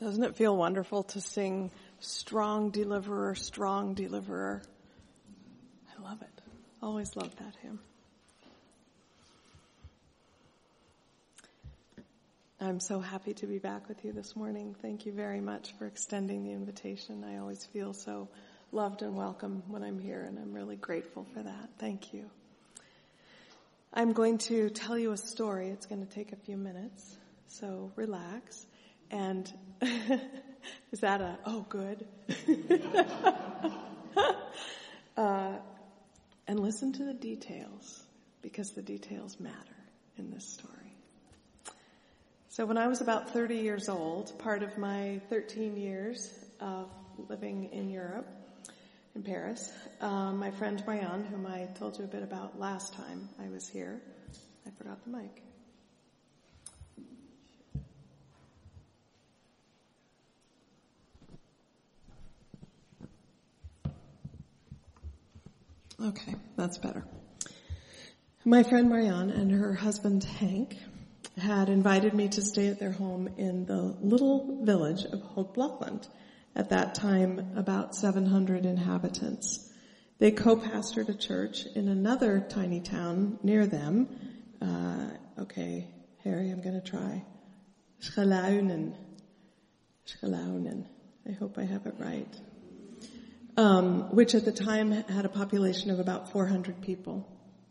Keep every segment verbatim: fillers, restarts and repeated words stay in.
Doesn't it feel wonderful to sing Strong Deliverer, Strong Deliverer? I love it. Always loved that hymn. I'm so happy to be back with you this morning. Thank you very much for extending the invitation. I always feel so loved and welcome when I'm here, and I'm really grateful for that. Thank you. I'm going to tell you a story. It's going to take a few minutes, so relax. And is that a, oh, good? uh, and listen to the details, because the details matter in this story. So when I was about thirty years old, part of my thirteen years of living in Europe, in Paris, um, my friend Marianne, whom I told you a bit about last time I was here, I forgot the mic. Okay, that's better. My friend Marianne and her husband Hank had invited me to stay at their home in the little village of Hoogblokland. At that time, about seven hundred inhabitants. They co-pastored a church in another tiny town near them. Uh, okay, Harry, I'm going to try. Schelaunen. Schelaunen. I hope I have it right. Um, which at the time had a population of about four hundred people.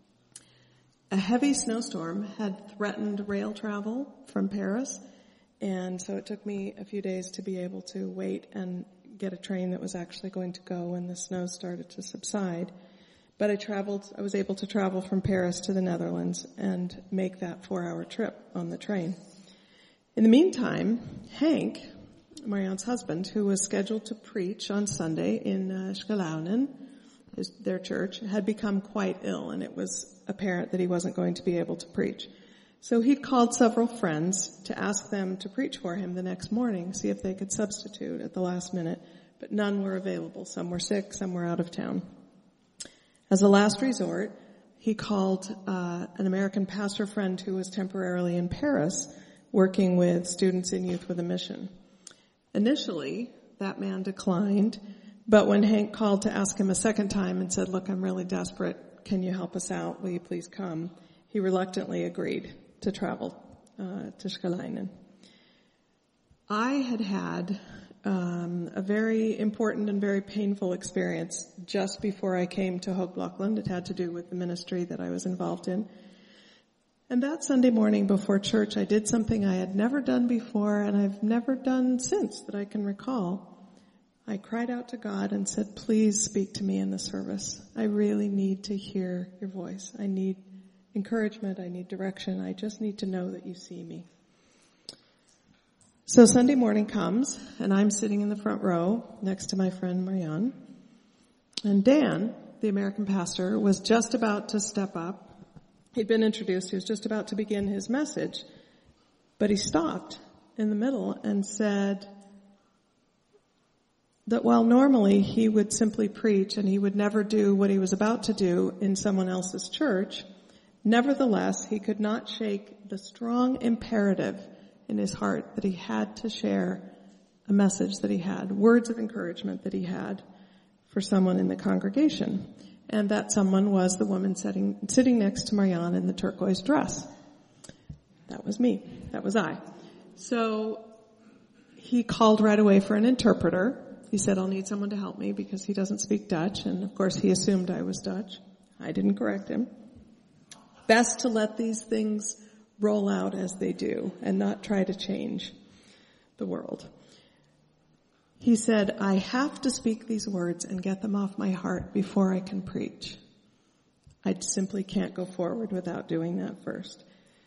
A heavy snowstorm had threatened rail travel from Paris, and so it took me a few days to be able to wait and get a train that was actually going to go when the snow started to subside. But I traveled, I was able to travel from Paris to the Netherlands and make that four-hour trip on the train. In the meantime, Hank, Marianne's husband, who was scheduled to preach on Sunday in uh, Schelaunen, his, their church, had become quite ill, and it was apparent that he wasn't going to be able to preach. So he'd called several friends to ask them to preach for him the next morning, see if they could substitute at the last minute, but none were available. Some were sick, some were out of town. As a last resort, he called uh, an American pastor friend who was temporarily in Paris working with students in Youth with a Mission. Initially, that man declined, but when Hank called to ask him a second time and said, look, I'm really desperate, can you help us out, will you please come, he reluctantly agreed to travel uh, to Schelaunen. I had had um, a very important and very painful experience just before I came to Hoogblokland. It had to do with the ministry that I was involved in. And that Sunday morning before church, I did something I had never done before, and I've never done since that I can recall. I cried out to God and said, please speak to me in the service. I really need to hear your voice. I need encouragement. I need direction. I just need to know that you see me. So Sunday morning comes, and I'm sitting in the front row next to my friend Marianne. And Dan, the American pastor, was just about to step up. He'd been introduced. He was just about to begin his message. But he stopped in the middle and said that while normally he would simply preach and he would never do what he was about to do in someone else's church, nevertheless, he could not shake the strong imperative in his heart that he had to share a message that he had, words of encouragement that he had for someone in the congregation. And that someone was the woman sitting, sitting next to Marianne in the turquoise dress. That was me. That was I. So he called right away for an interpreter. He said, I'll need someone to help me because he doesn't speak Dutch. And of course he assumed I was Dutch. I didn't correct him. Best to let these things roll out as they do and not try to change the world. He said, I have to speak these words and get them off my heart before I can preach. I simply can't go forward without doing that first.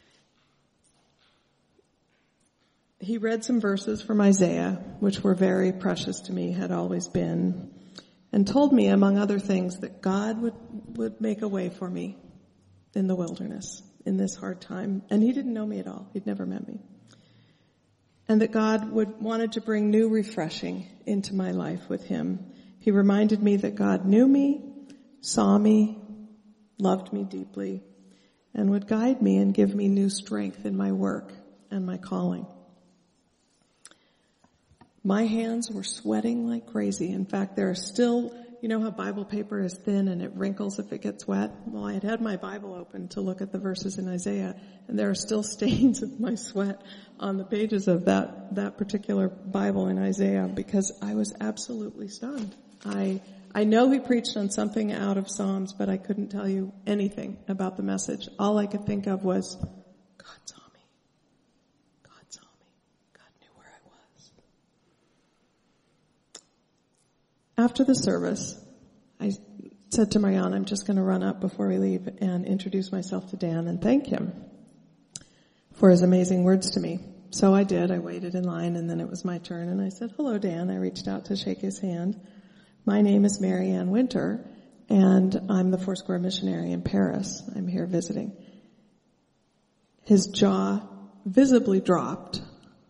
He read some verses from Isaiah, which were very precious to me, had always been, and told me, among other things, that God would, would make a way for me in the wilderness, in this hard time. And he didn't know me at all. He'd never met me. And that God would wanted to bring new refreshing into my life with him. He reminded me that God knew me, saw me, loved me deeply, and would guide me and give me new strength in my work and my calling. My hands were sweating like crazy. In fact, there are still, you know how Bible paper is thin and it wrinkles if it gets wet? Well, I had had my Bible open to look at the verses in Isaiah, and there are still stains of my sweat on the pages of that, that particular Bible in Isaiah because I was absolutely stunned. I, I know he preached on something out of Psalms, but I couldn't tell you anything about the message. All I could think of was, God saw me. God saw me. God knew where I was. After the service, I said to Marianne, I'm just going to run up before we leave and introduce myself to Dan and thank him for his amazing words to me. So I did. I waited in line, and then it was my turn, and I said, hello, Dan. I reached out to shake his hand. My name is Mary Ann Winter, and I'm the Foursquare missionary in Paris. I'm here visiting. His jaw visibly dropped,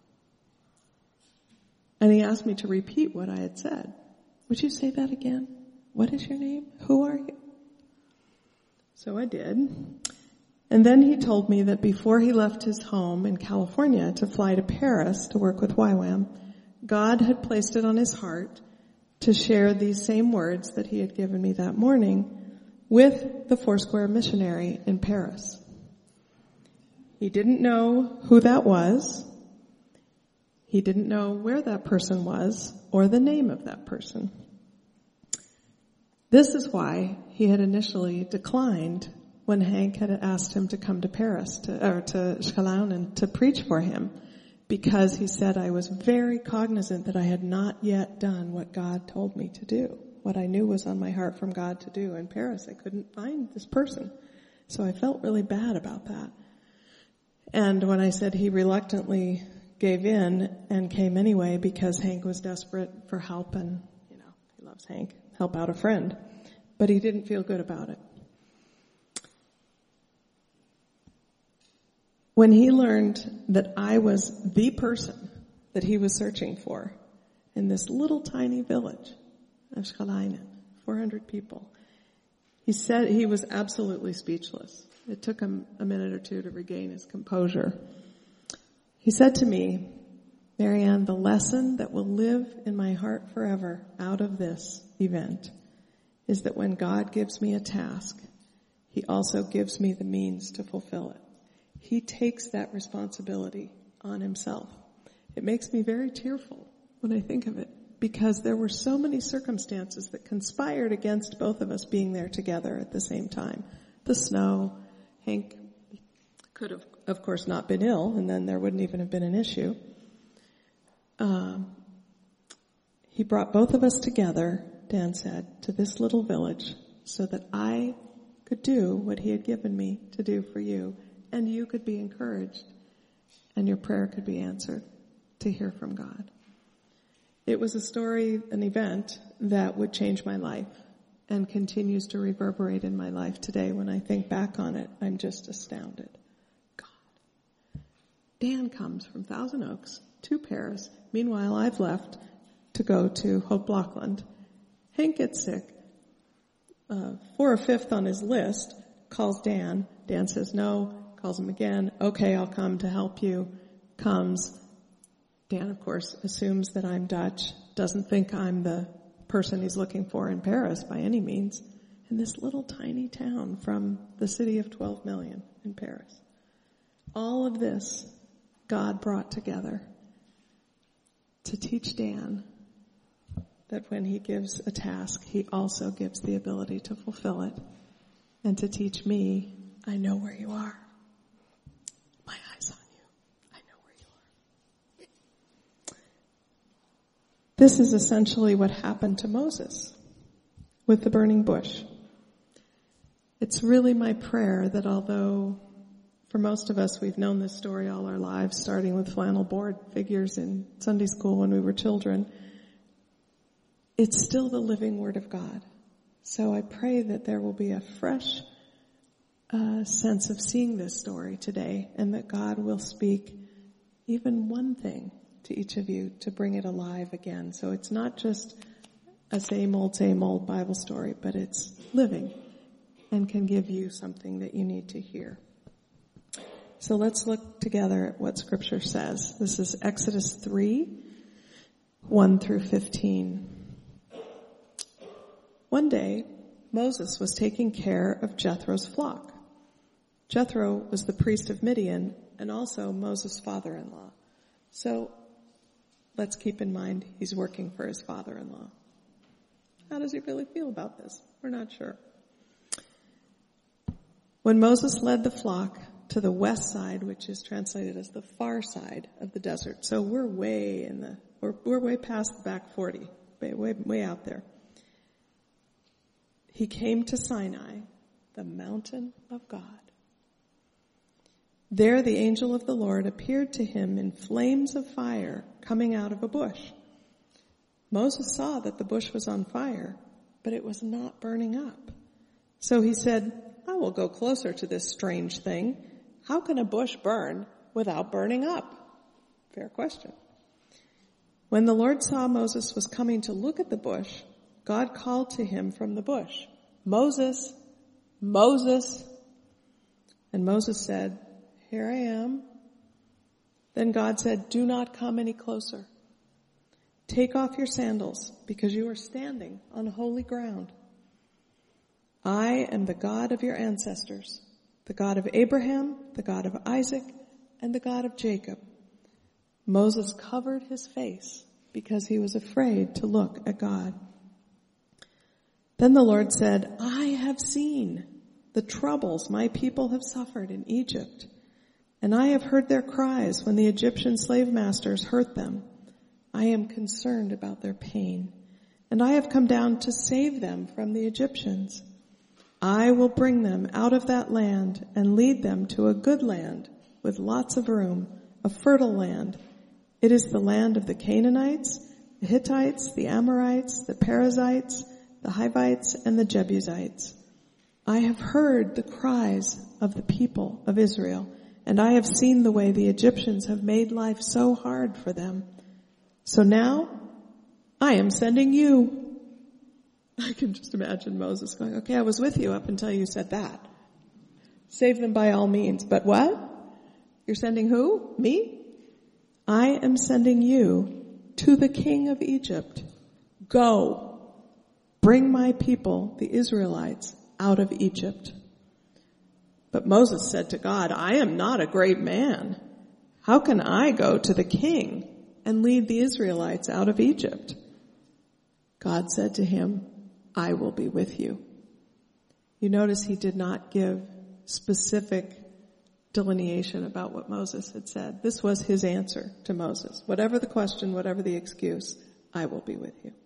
and he asked me to repeat what I had said. Would you say that again? What is your name? Who are you? So I did. And then he told me that before he left his home in California to fly to Paris to work with Y WAM, God had placed it on his heart to share these same words that he had given me that morning with the Foursquare missionary in Paris. He didn't know who that was. He didn't know where that person was or the name of that person. This is why he had initially declined when Hank had asked him to come to Paris, to, or to Schkalaunen to preach for him, because he said, I was very cognizant that I had not yet done what God told me to do, what I knew was on my heart from God to do in Paris. I couldn't find this person. So I felt really bad about that. And when I said he reluctantly gave in and came anyway because Hank was desperate for help and, you know, he loves Hank, help out a friend. But he didn't feel good about it. When he learned that I was the person that he was searching for in this little tiny village of Schkalaunen, four hundred people, he said he was absolutely speechless. It took him a minute or two to regain his composure. He said to me, Mary Ann, the lesson that will live in my heart forever out of this event is that when God gives me a task, he also gives me the means to fulfill it. He takes that responsibility on himself. It makes me very tearful when I think of it, because there were so many circumstances that conspired against both of us being there together at the same time. The snow, Hank could have, of course, not been ill, and then there wouldn't even have been an issue. Um, he brought both of us together, Dan said, to this little village so that I could do what he had given me to do for you, and you could be encouraged, and your prayer could be answered to hear from God. It was a story, an event that would change my life and continues to reverberate in my life today. When I think back on it, I'm just astounded. God. Dan comes from Thousand Oaks to Paris. Meanwhile, I've left to go to Hope Blockland. Hank gets sick. Uh, four or fifth on his list calls Dan. Dan says no. Calls him again. Okay, I'll come to help you. Comes. Dan, of course, assumes that I'm Dutch. Doesn't think I'm the person he's looking for in Paris by any means. In this little tiny town from the city of twelve million in Paris. All of this God brought together to teach Dan that when he gives a task, he also gives the ability to fulfill it. And to teach me, I know where you are. My eyes on you. I know where you are. This is essentially what happened to Moses with the burning bush. It's really my prayer that although for most of us we've known this story all our lives, starting with flannel board figures in Sunday school when we were children, it's still the living Word of God. So I pray that there will be a fresh uh, sense of seeing this story today, and that God will speak even one thing to each of you to bring it alive again. So it's not just a same old, same old Bible story, but it's living and can give you something that you need to hear. So let's look together at what Scripture says. This is Exodus three, one through fifteen. One day, Moses was taking care of Jethro's flock. Jethro was the priest of Midian and also Moses' father-in-law. So let's keep in mind he's working for his father-in-law. How does he really feel about this? We're not sure. When Moses led the flock to the west side, which is translated as the far side of the desert, so we're way in the, we're, we're way past the back forty, way, way, way out there. He came to Sinai, the mountain of God. There the angel of the Lord appeared to him in flames of fire coming out of a bush. Moses saw that the bush was on fire, but it was not burning up. So he said, I will go closer to this strange thing. How can a bush burn without burning up? Fair question. When the Lord saw Moses was coming to look at the bush, God called to him from the bush, Moses, Moses. And Moses said, Here I am. Then God said, Do not come any closer. Take off your sandals, because you are standing on holy ground. I am the God of your ancestors, the God of Abraham, the God of Isaac, and the God of Jacob. Moses covered his face because he was afraid to look at God. Then the Lord said, I have seen the troubles my people have suffered in Egypt, and I have heard their cries when the Egyptian slave masters hurt them. I am concerned about their pain, and I have come down to save them from the Egyptians. I will bring them out of that land and lead them to a good land with lots of room, a fertile land. It is the land of the Canaanites, the Hittites, the Amorites, the Perizzites, the Hivites, and the Jebusites. I have heard the cries of the people of Israel, and I have seen the way the Egyptians have made life so hard for them. So now, I am sending you. I can just imagine Moses going, okay, I was with you up until you said that. Save them by all means. But what? You're sending who? Me? I am sending you to the king of Egypt. Go. Bring my people, the Israelites, out of Egypt. But Moses said to God, I am not a great man. How can I go to the king and lead the Israelites out of Egypt? God said to him, I will be with you. You notice he did not give specific delineation about what Moses had said. This was his answer to Moses. Whatever the question, whatever the excuse, I will be with you.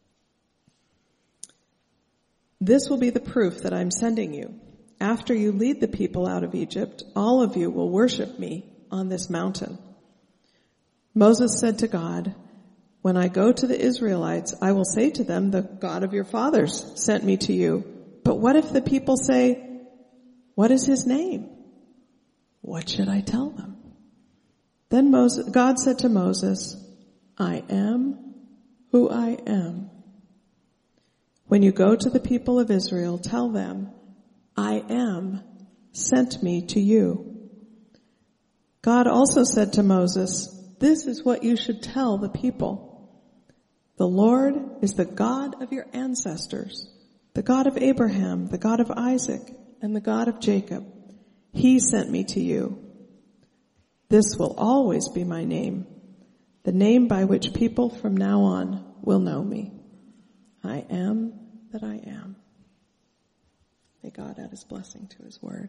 This will be the proof that I'm sending you. After you lead the people out of Egypt, all of you will worship me on this mountain. Moses said to God, when I go to the Israelites, I will say to them, the God of your fathers sent me to you. But what if the people say, what is his name? What should I tell them? Then Moses, God said to Moses, I am who I am. When you go to the people of Israel, tell them, I am sent me to you. God also said to Moses, this is what you should tell the people. The Lord is the God of your ancestors, the God of Abraham, the God of Isaac, and the God of Jacob. He sent me to you. This will always be my name, the name by which people from now on will know me. I am that I am. May God add his blessing to his word.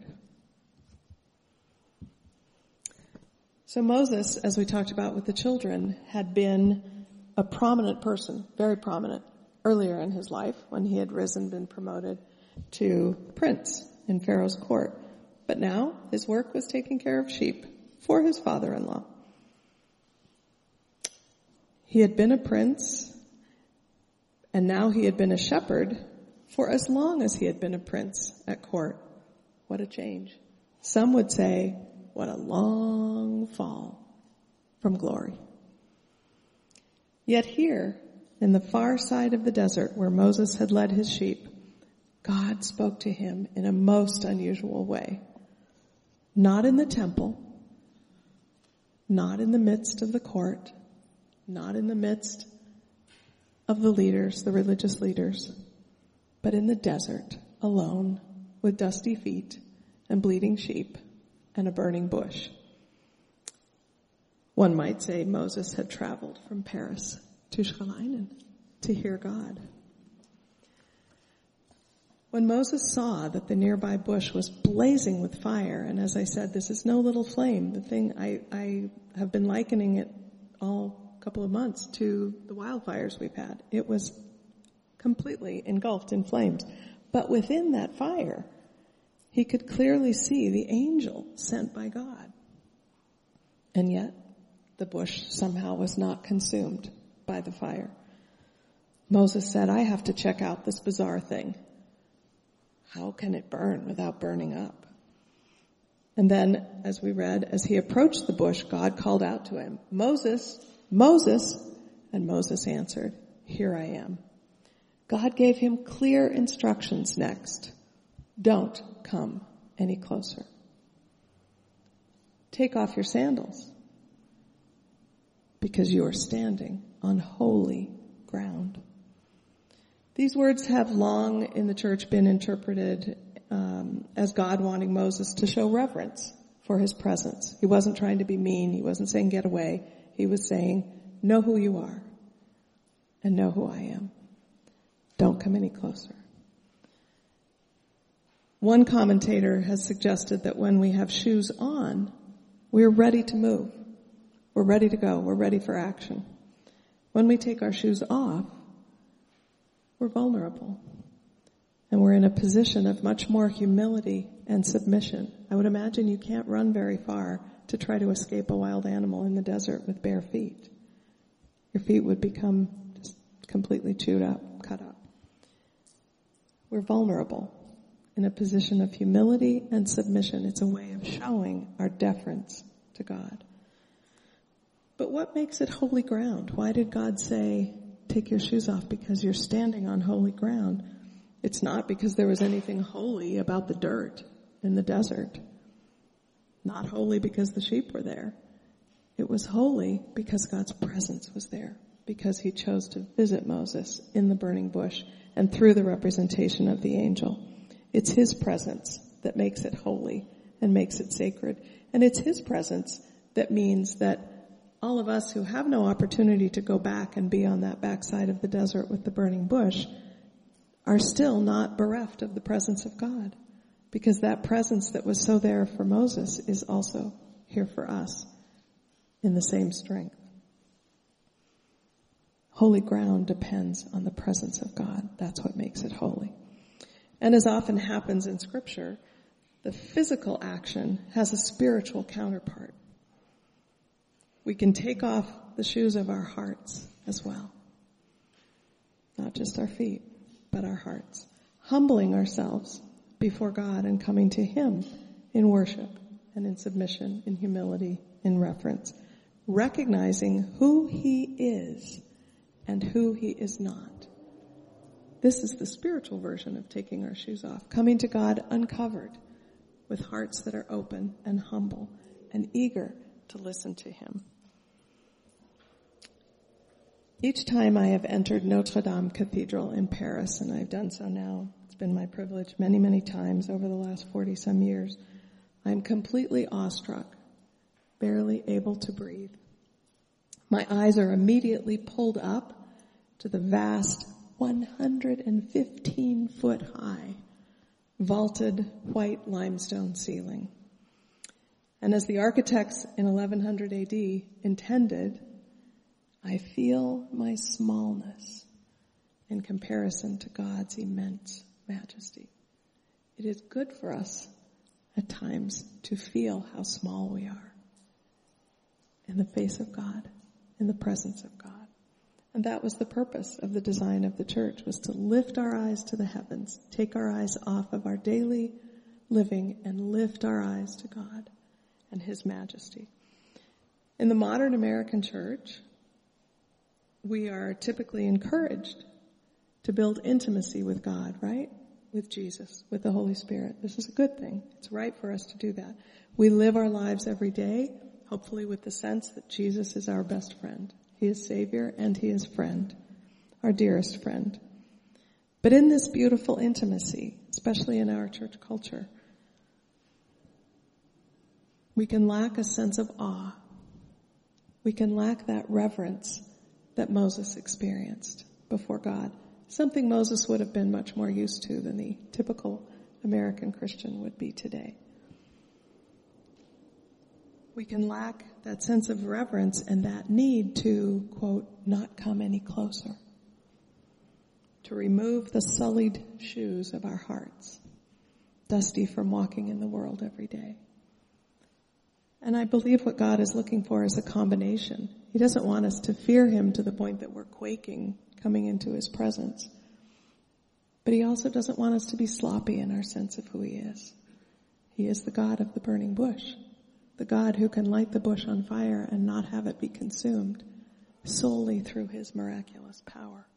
So Moses, as we talked about with the children, had been a prominent person, very prominent, earlier in his life when he had risen, been promoted to prince in Pharaoh's court. But now his work was taking care of sheep for his father-in-law. He had been a prince, and now he had been a shepherd for as long as he had been a prince at court. What a change. Some would say, what a long fall from glory. Yet here, in the far side of the desert where Moses had led his sheep, God spoke to him in a most unusual way. Not in the temple, not in the midst of the court, not in the midst of the leaders, the religious leaders, but in the desert, alone, with dusty feet and bleeding sheep and a burning bush. One might say Moses had traveled from Paris to Schaleinen to hear God. When Moses saw that the nearby bush was blazing with fire, and as I said, this is no little flame. The thing, I, I have been likening it all couple of months to the wildfires we've had. It was completely engulfed in flames. But within that fire, he could clearly see the angel sent by God. And yet, the bush somehow was not consumed by the fire. Moses said, I have to check out this bizarre thing. How can it burn without burning up? And then, as we read, as he approached the bush, God called out to him, Moses, Moses, and Moses answered, here I am. God gave him clear instructions next. Don't come any closer. Take off your sandals, because you are standing on holy ground. These words have long in the church been interpreted um, as God wanting Moses to show reverence for his presence. He wasn't trying to be mean. He wasn't saying get away. He was saying, know who you are and know who I am. Don't come any closer. One commentator has suggested that when we have shoes on, we're ready to move. We're ready to go. We're ready for action. When we take our shoes off, we're vulnerable. And we're in a position of much more humility and submission. I would imagine you can't run very far to try to escape a wild animal in the desert with bare feet. Your feet would become just completely chewed up, cut up. We're vulnerable in a position of humility and submission. It's a way of showing our deference to God. But what makes it holy ground? Why did God say, take your shoes off? Because you're standing on holy ground. It's not because there was anything holy about the dirt in the desert. Not holy because the sheep were there. It was holy because God's presence was there, because he chose to visit Moses in the burning bush and through the representation of the angel. It's his presence that makes it holy and makes it sacred. And it's his presence that means that all of us who have no opportunity to go back and be on that backside of the desert with the burning bush are still not bereft of the presence of God, because that presence that was so there for Moses is also here for us in the same strength. Holy ground depends on the presence of God. That's what makes it holy. And as often happens in Scripture, the physical action has a spiritual counterpart. We can take off the shoes of our hearts as well. Not just our feet, but our hearts. Humbling ourselves before God and coming to him in worship and in submission, in humility, in reverence. Recognizing who he is and who he is not. This is the spiritual version of taking our shoes off. Coming to God uncovered, with hearts that are open and humble and eager to listen to him. Each time I have entered Notre Dame Cathedral in Paris, and I've done so now, it's been my privilege many, many times over the last forty-some years, I'm completely awestruck, barely able to breathe. My eyes are immediately pulled up to the vast one hundred fifteen foot high, vaulted white limestone ceiling. And as the architects in eleven hundred A D intended, I feel my smallness in comparison to God's immense majesty. It is good for us at times to feel how small we are in the face of God, in the presence of God. And that was the purpose of the design of the church, was to lift our eyes to the heavens, take our eyes off of our daily living and lift our eyes to God and his majesty. In the modern American church, we are typically encouraged to build intimacy with God, right? With Jesus, with the Holy Spirit. This is a good thing. It's right for us to do that. We live our lives every day, hopefully with the sense that Jesus is our best friend. He is Savior and he is friend. our dearest friend. But in this beautiful intimacy, especially in our church culture, we can lack a sense of awe. We can lack that reverence that Moses experienced before God, something Moses would have been much more used to than the typical American Christian would be today. We can lack that sense of reverence and that need to, quote, not come any closer, to remove the sullied shoes of our hearts, dusty from walking in the world every day. And I believe what God is looking for is a combination. He doesn't want us to fear him to the point that we're quaking coming into his presence. But he also doesn't want us to be sloppy in our sense of who he is. He is the God of the burning bush, the God who can light the bush on fire and not have it be consumed solely through his miraculous power.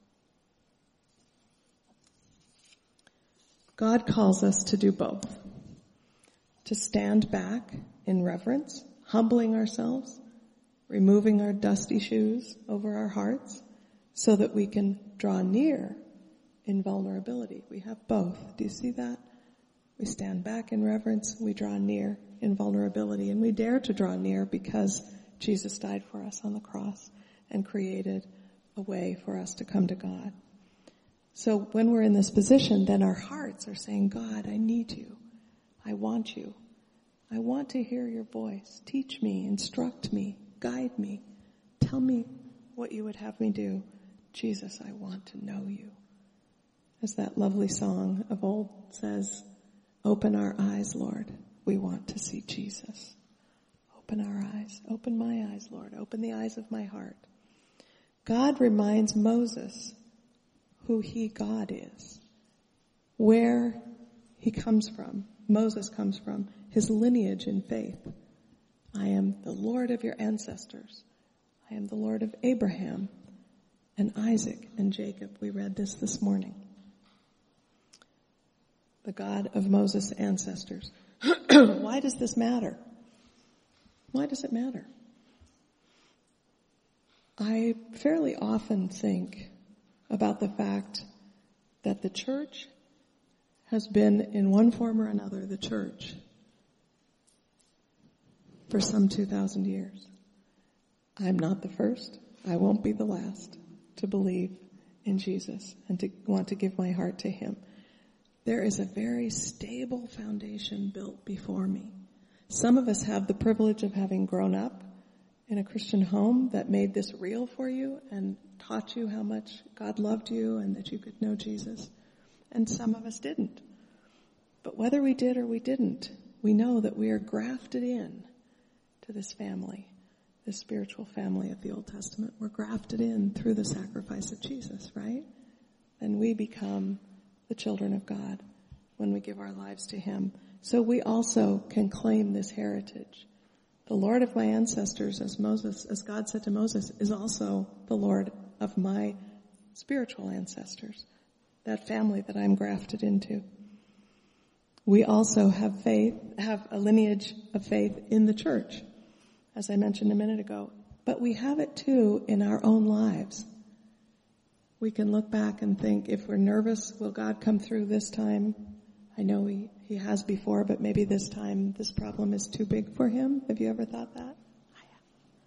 God calls us to do both, to stand back in reverence, humbling ourselves, removing our dusty shoes over our hearts so that we can draw near in vulnerability. We have both. Do you see that? We stand back in reverence, we draw near in vulnerability, and we dare to draw near because Jesus died for us on the cross and created a way for us to come to God. So when we're in this position, then our hearts are saying, God, I need you. I want you. I want to hear your voice. Teach me, instruct me, guide me. Tell me what you would have me do. Jesus, I want to know you. As that lovely song of old says, open our eyes, Lord. We want to see Jesus. Open our eyes. Open my eyes, Lord. Open the eyes of my heart. God reminds Moses who he, God, is, where he comes from, Moses comes from, his lineage in faith. I am the Lord of your ancestors. I am the Lord of Abraham and Isaac and Jacob. We read this this morning. The God of Moses' ancestors. Why does this matter? Why does it matter? I fairly often think about the fact that the church has been, in one form or another, the church for some two thousand years. I'm not the first. I won't be the last to believe in Jesus and to want to give my heart to him. There is a very stable foundation built before me. Some of us have the privilege of having grown up in a Christian home that made this real for you and taught you how much God loved you and that you could know Jesus. And some of us didn't. But whether we did or we didn't, we know that we are grafted in to this family, this spiritual family of the Old Testament. We're grafted in through the sacrifice of Jesus, right? And we become the children of God when we give our lives to him. So we also can claim this heritage. The Lord of my ancestors, as Moses, as God said to Moses, is also the Lord of my spiritual ancestors, that family that I'm grafted into. We also have faith, have a lineage of faith in the church, as I mentioned a minute ago. But we have it too in our own lives. We can look back and think, if we're nervous, will God come through this time? I know he, he has before, but maybe this time this problem is too big for him. Have you ever thought that? I have.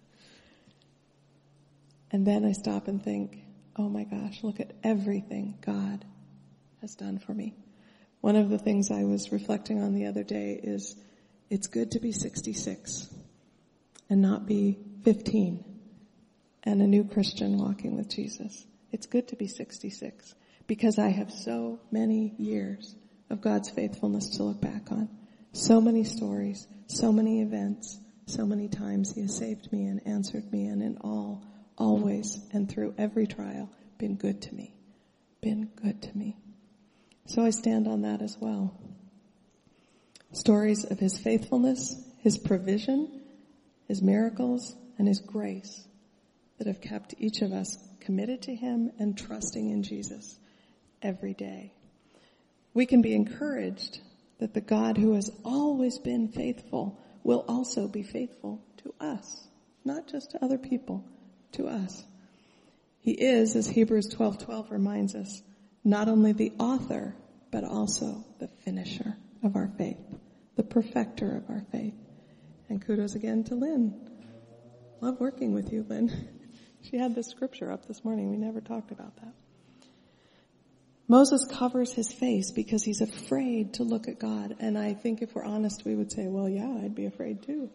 And then I stop and think, oh my gosh, look at everything God has done for me. One of the things I was reflecting on the other day is it's good to be sixty-six and not be fifteen and a new Christian walking with Jesus. It's good to be sixty-six because I have so many years of God's faithfulness to look back on. So many stories, so many events, so many times he has saved me and answered me, and in all, always, and through every trial, been good to me. Been good to me. So I stand on that as well. Stories of his faithfulness, his provision, his miracles, and his grace that have kept each of us committed to him and trusting in Jesus every day. We can be encouraged that the God who has always been faithful will also be faithful to us, not just to other people, to us. He is, as Hebrews twelve twelve reminds us, not only the author, but also the finisher of our faith, the perfecter of our faith. And kudos again to Lynn. Love working with you, Lynn. She had this scripture up this morning. We never talked about that. Moses covers his face because he's afraid to look at God. And I think if we're honest, we would say, well, yeah, I'd be afraid too.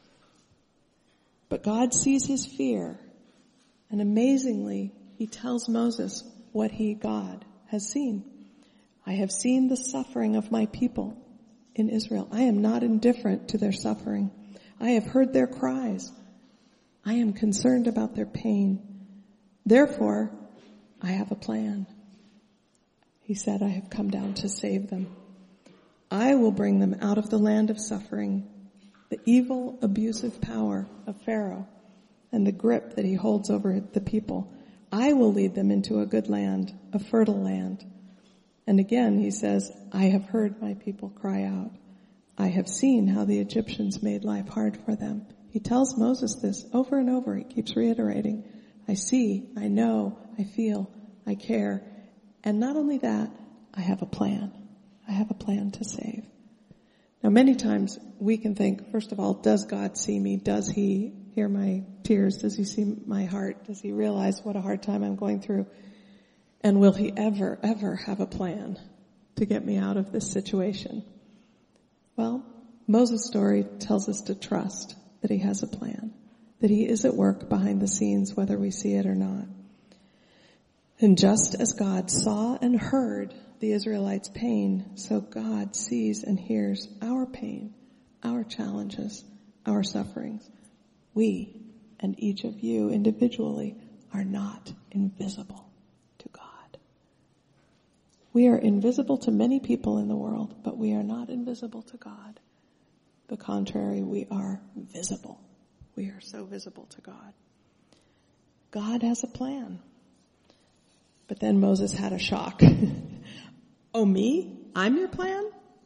But God sees his fear. And amazingly, he tells Moses what he, God, has seen. I have seen the suffering of my people in Israel. I am not indifferent to their suffering. I have heard their cries. I am concerned about their pain. Therefore, I have a plan. He said, I have come down to save them. I will bring them out of the land of suffering, the evil, abusive power of Pharaoh, and the grip that he holds over the people. I will lead them into a good land, a fertile land. And again, he says, I have heard my people cry out. I have seen how the Egyptians made life hard for them. He tells Moses this over and over. He keeps reiterating, I see, I know, I feel, I care. And not only that, I have a plan. I have a plan to save. Now, many times we can think, first of all, does God see me? Does he hear my tears? Does he see my heart? Does he realize what a hard time I'm going through? And will he ever, ever have a plan to get me out of this situation? Well, Moses' story tells us to trust that he has a plan, that he is at work behind the scenes, whether we see it or not. And just as God saw and heard the Israelites' pain, so God sees and hears our pain, our challenges, our sufferings. We, and each of you individually, are not invisible to God. We are invisible to many people in the world, but we are not invisible to God. The contrary, we are visible. We are so visible to God. God has a plan. But then Moses had a shock. Oh, me? I'm your plan?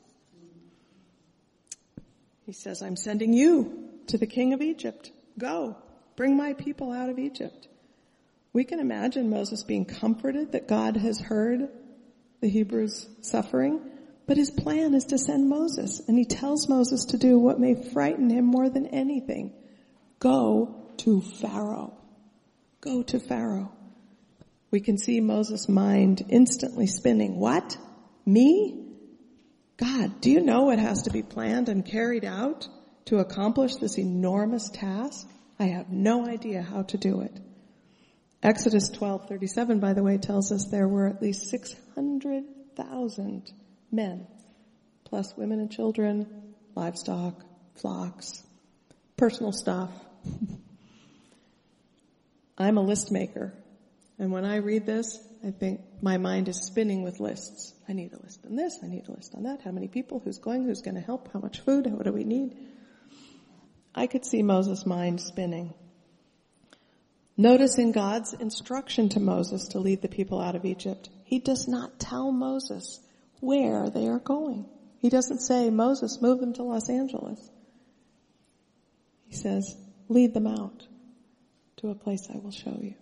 He says, I'm sending you to the king of Egypt. Go, bring my people out of Egypt. We can imagine Moses being comforted that God has heard the Hebrews' suffering, but his plan is to send Moses, and he tells Moses to do what may frighten him more than anything. Go to Pharaoh. Go to Pharaoh. We can see Moses' mind instantly spinning. What? Me? God, do you know what has to be planned and carried out to accomplish this enormous task? I have no idea how to do it. Exodus twelve thirty-seven, by the way, tells us there were at least six hundred thousand men, plus women and children, livestock, flocks, personal stuff. I'm a list maker. And when I read this, I think my mind is spinning with lists. I need a list on this, I need a list on that. How many people, who's going, who's going to help, how much food, what do we need? I could see Moses' mind spinning. Notice in God's instruction to Moses to lead the people out of Egypt, he does not tell Moses where they are going. He doesn't say, Moses, move them to Los Angeles. He says, lead them out to a place I will show you.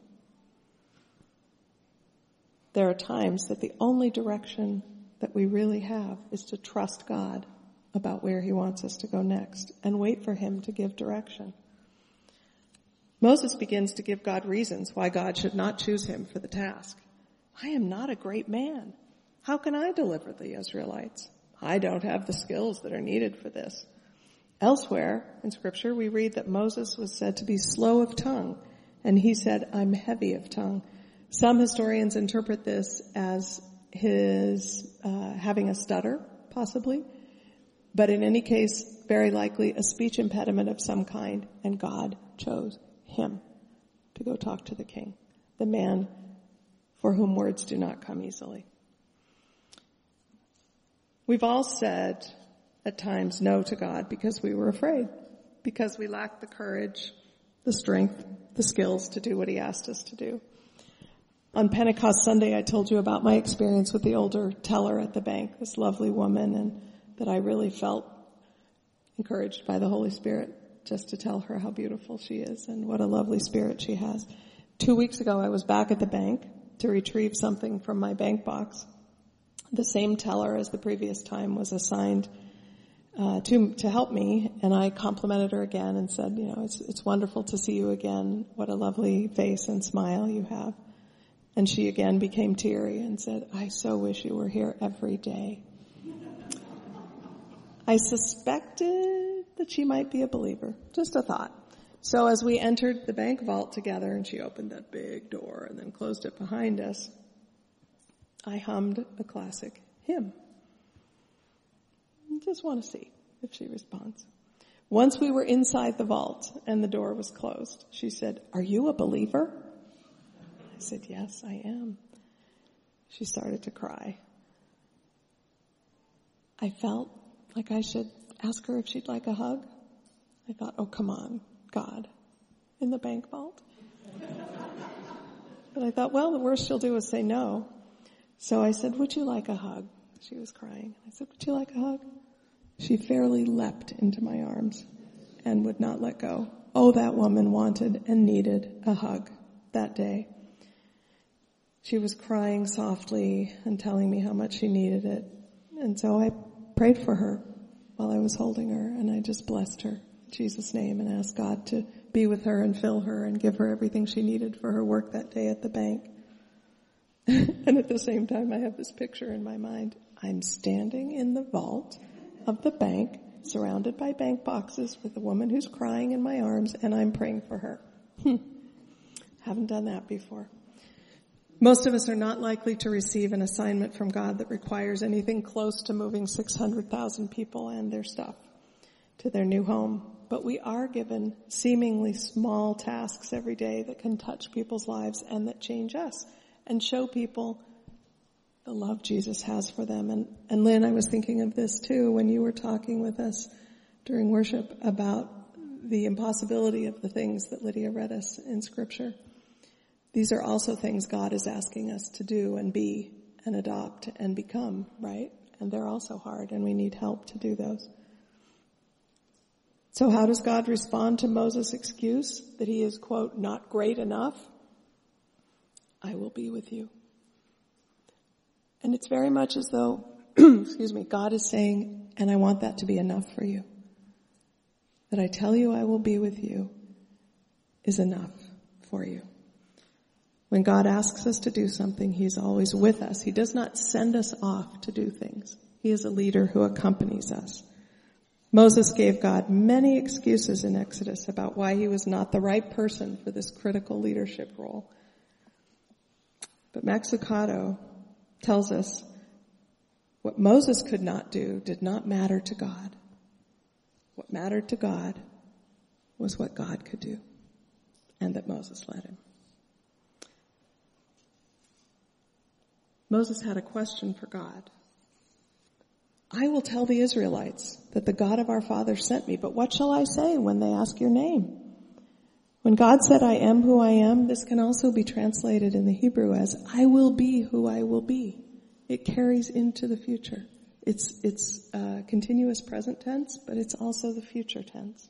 There are times that the only direction that we really have is to trust God about where he wants us to go next and wait for him to give direction. Moses begins to give God reasons why God should not choose him for the task. I am not a great man. How can I deliver the Israelites? I don't have the skills that are needed for this. Elsewhere in Scripture, we read that Moses was said to be slow of tongue, and he said, I'm heavy of tongue. Some historians interpret this as his uh, having a stutter, possibly, but in any case, very likely a speech impediment of some kind, and God chose him to go talk to the king, the man for whom words do not come easily. We've all said at times no to God because we were afraid, because we lacked the courage, the strength, the skills to do what he asked us to do. On Pentecost Sunday, I told you about my experience with the older teller at the bank, this lovely woman, and that I really felt encouraged by the Holy Spirit just to tell her how beautiful she is and what a lovely spirit she has. two weeks ago I was back at the bank to retrieve something from my bank box. The same teller as the previous time was assigned uh, to to help me, and I complimented her again and said, you know, it's it's wonderful to see you again. What a lovely face and smile you have. And she again became teary and said, I so wish you were here every day. I suspected that she might be a believer. Just a thought. So as we entered the bank vault together, and she opened that big door and then closed it behind us, I hummed a classic hymn. I just want to see if she responds. Once we were inside the vault and the door was closed, she said, are you a believer? I said, yes, I am. She started to cry. I felt like I should ask her if she'd like a hug. I thought, oh, come on, God, in the bank vault. But I thought, well, the worst she'll do is say no. So I said, would you like a hug? She was crying. I said, would you like a hug? She fairly leapt into my arms and would not let go. Oh, that woman wanted and needed a hug that day. She was crying softly and telling me how much she needed it. And so I prayed for her while I was holding her, and I just blessed her in Jesus' name and asked God to be with her and fill her and give her everything she needed for her work that day at the bank. And at the same time, I have this picture in my mind. I'm standing in the vault of the bank, surrounded by bank boxes with a woman who's crying in my arms, and I'm praying for her. Haven't done that before. Most of us are not likely to receive an assignment from God that requires anything close to moving six hundred thousand people and their stuff to their new home. But we are given seemingly small tasks every day that can touch people's lives and that change us and show people the love Jesus has for them. And, and Lynn, I was thinking of this too when you were talking with us during worship about the impossibility of the things that Lydia read us in Scripture. These are also things God is asking us to do and be and adopt and become, right? And they're also hard, and we need help to do those. So how does God respond to Moses' excuse that he is, quote, not great enough? I will be with you. And it's very much as though, excuse me, God is saying, and I want that to be enough for you. That I tell you I will be with you is enough for you. When God asks us to do something, He's always with us. He does not send us off to do things. He is a leader who accompanies us. Moses gave God many excuses in Exodus about why he was not the right person for this critical leadership role. But Max Lucado tells us what Moses could not do did not matter to God. What mattered to God was what God could do, and that Moses led him. Moses had a question for God. I will tell the Israelites that the God of our fathers sent me, but what shall I say when they ask your name? When God said, I am who I am, this can also be translated in the Hebrew as, I will be who I will be. It carries into the future. It's, it's uh, continuous present tense, but it's also the future tense.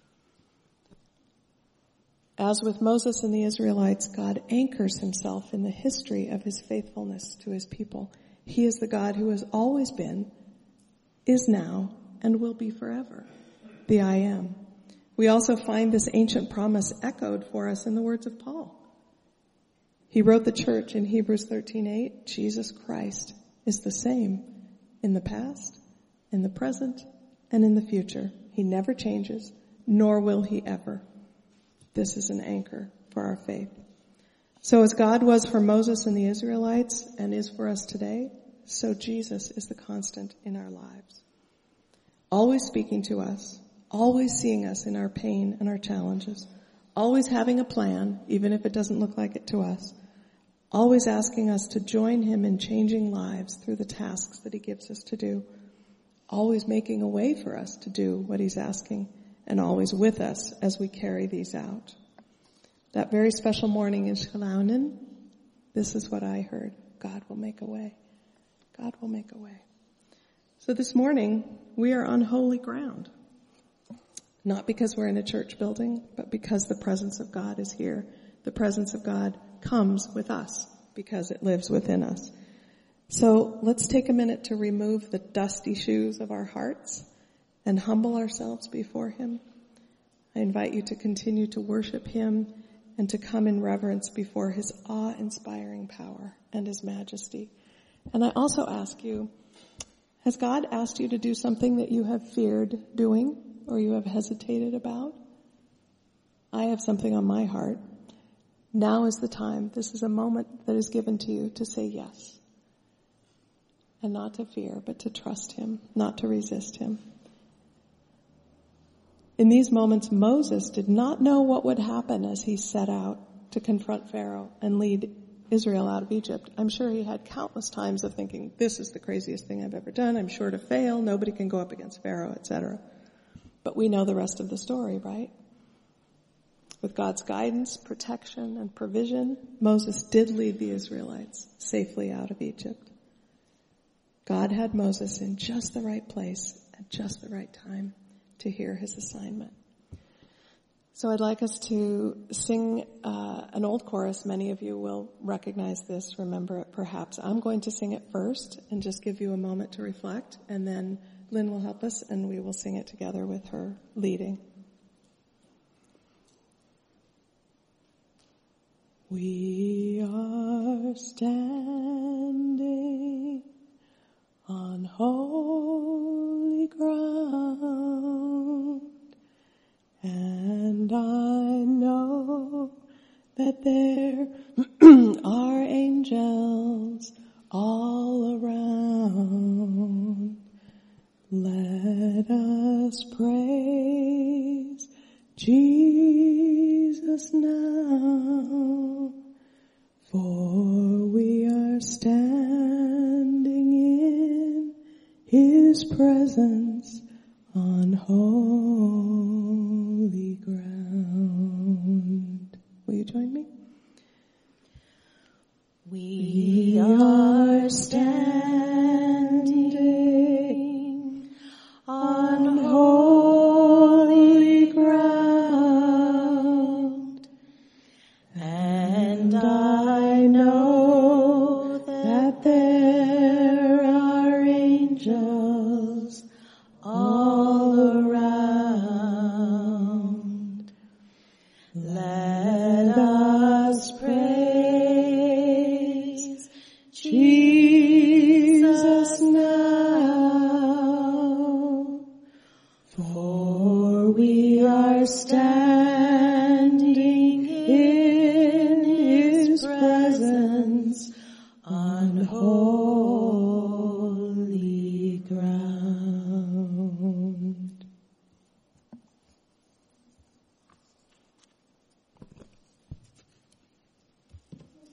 As with Moses and the Israelites, God anchors himself in the history of his faithfulness to his people. He is the God who has always been, is now, and will be forever. The I am. We also find this ancient promise echoed for us in the words of Paul. He wrote the church in Hebrews thirteen eight, Jesus Christ is the same in the past, in the present, and in the future. He never changes, nor will he ever. This is an anchor for our faith. So as God was for Moses and the Israelites and is for us today, so Jesus is the constant in our lives. Always speaking to us, always seeing us in our pain and our challenges, always having a plan, even if it doesn't look like it to us, always asking us to join him in changing lives through the tasks that he gives us to do, always making a way for us to do what he's asking, and always with us as we carry these out. That very special morning in Chalaunin, this is what I heard. God will make a way. God will make a way. So this morning, we are on holy ground. Not because we're in a church building, but because the presence of God is here The presence of God comes with us because it lives within us. So let's take a minute to remove the dusty shoes of our hearts and humble ourselves before him. I invite you to continue to worship him and to come in reverence before his awe-inspiring power and his majesty. And I also ask you, has God asked you to do something that you have feared doing or you have hesitated about? I have something on my heart. Now is the time. This is a moment that is given to you to say yes. And not to fear, but to trust him, not to resist him. In these moments, Moses did not know what would happen as he set out to confront Pharaoh and lead Israel out of Egypt. I'm sure he had countless times of thinking, this is the craziest thing I've ever done. I'm sure to fail. Nobody can go up against Pharaoh, et cetera. But we know the rest of the story, right? With God's guidance, protection, and provision, Moses did lead the Israelites safely out of Egypt. God had Moses in just the right place at just the right time to hear his assignment. So I'd like us to sing uh, an old chorus. Many of you will recognize this, remember it perhaps. I'm going to sing it first and just give you a moment to reflect, and then Lynn will help us and we will sing it together with her leading. We are standing on holy ground, and I know that there are angels all around. Let us praise Jesus now, for we are standing in his presence on holy ground. Will you join me? We are standing on holy ground, and I know that there are angels all around. Let us praise Jesus now, for we are standing in his presence on holy